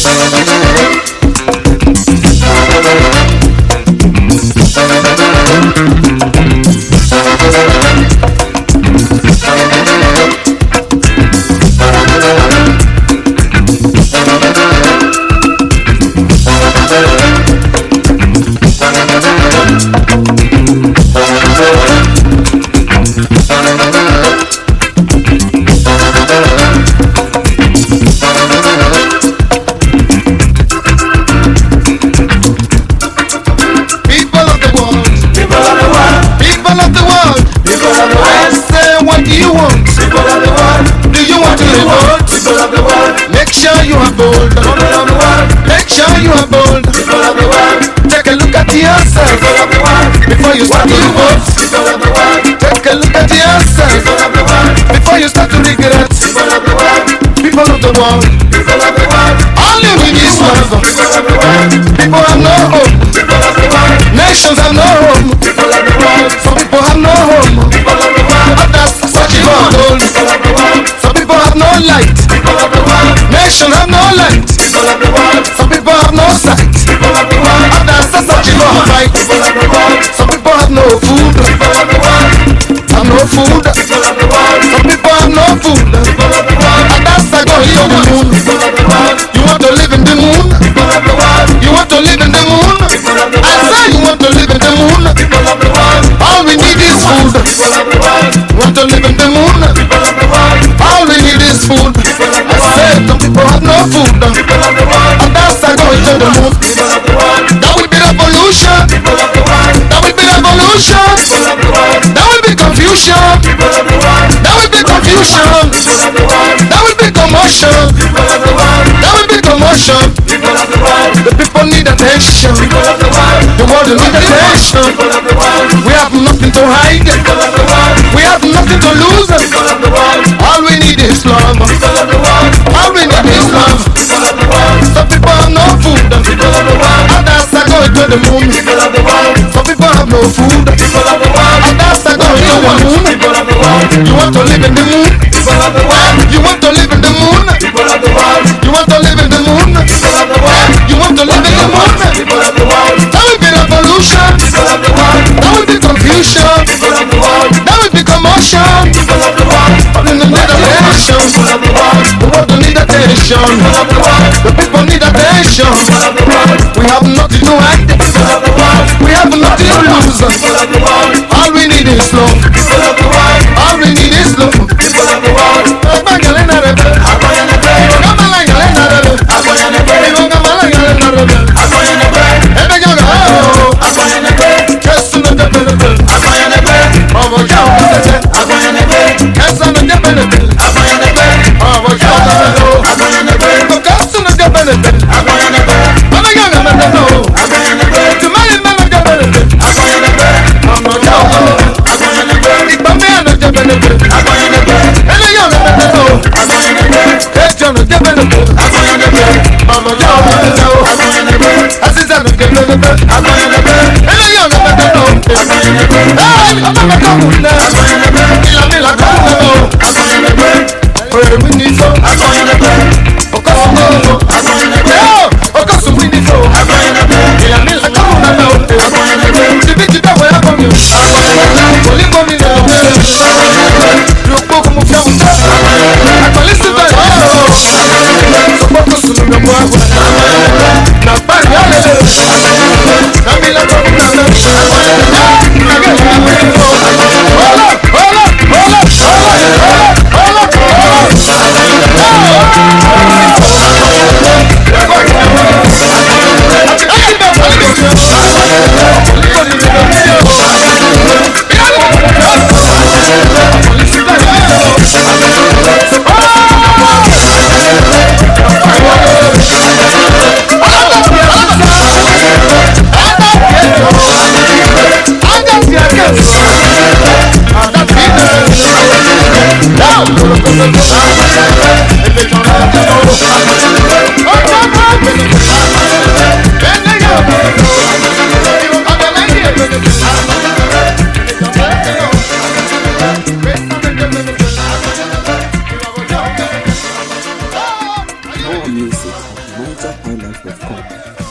Before you start to vote, take a look at yourself. Before you start to regret, people of the world, all you need is love. People have no home, nations have no home. Some people have no home, others searching for gold. Some people have no light, nations have no light. Some people have no sight, others are searching for fight. Some people have no food, have no food. Some people have no food, and that's like going to the moon. You want to live in the moon? You want to live in the moon? I say you want to live in the moon. All we need is food. You want to live in the moon? All we need is food. I say some people have no food, and that's like going to the moon. That will be revolution. That will be revolution. That will be confusion. That will be confusion. That will be commotion. That will be commotion. The people need attention. The world need attention. We have nothing to hide. We have nothing to lose. All we need is love. All we need is love. Some people have no food. Others are going to the moon. Some people have no food. Others are going to the moon. You want to live in the moon? You want to live in the moon? You want to live in the moon? You want to live in the moon? That will be revolution. That will be confusion. That will be commotion. But in the need attention. The world need attention. The people need attention. We have nothing to hide. We have nothing to lose. All we need is love. All we need is love. Music. nigerhighlife.com.